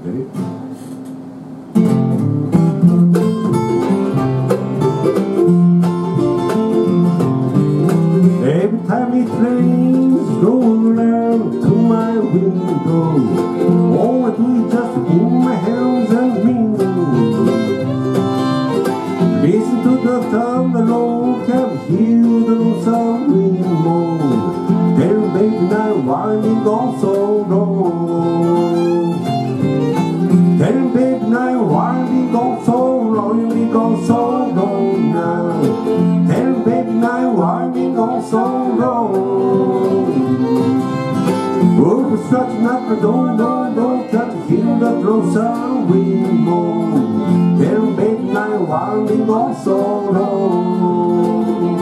Ready? Every time it rains, rolling down to my window, all I do is just put my hands and me. Listen to the thunder roll, can hear the sound wind moan. Tell baby now why we go so long. Tell baby now why we go so long, we go so long now. Tell baby now why we go so long. Oh, we're stretching up the door, can't you hear the throw sound wind moan. Tell baby now why we go so long.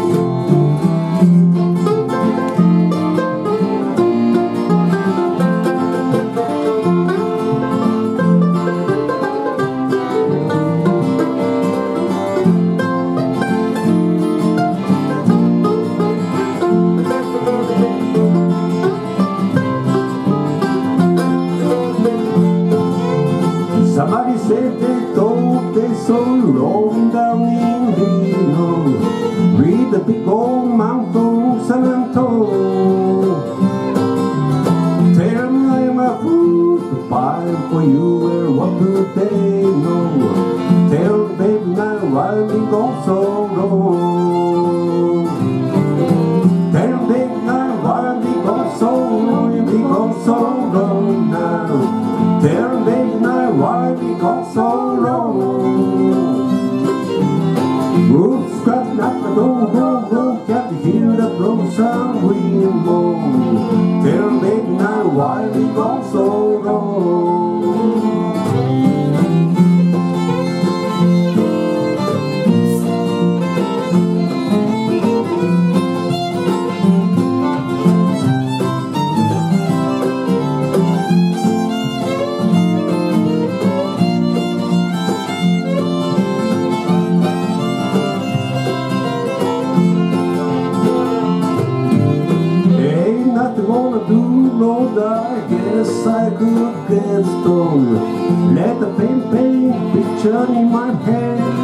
Somebody said they thought they saw rolling down in Reno with the big old mountain San Antonio. Tell me I'm a fool to buy for you, or what do they know? Tell me baby now why we go so wrong. Tell me baby now why we go so wrong, we go so wrong now. Tell me baby now why we go so wrong. Roof scratching up the door, can't you hear the blow sound wind moan. Tell me baby now why we go so wrong. I guess I could get stoned. Let the paint picture in my head.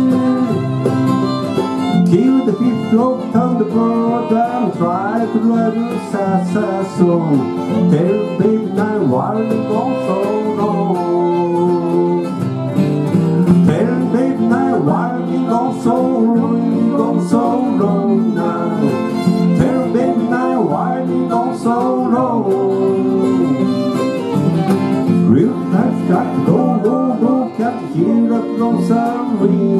Kill the fifth float on the board and try to drive a sad song. Tell baby now why we go so wrong. Tell baby now why we go so wrong, we go so wrong now. Tell baby now why we go so wrong. Real life's got to go, can't you hear the blow sound wind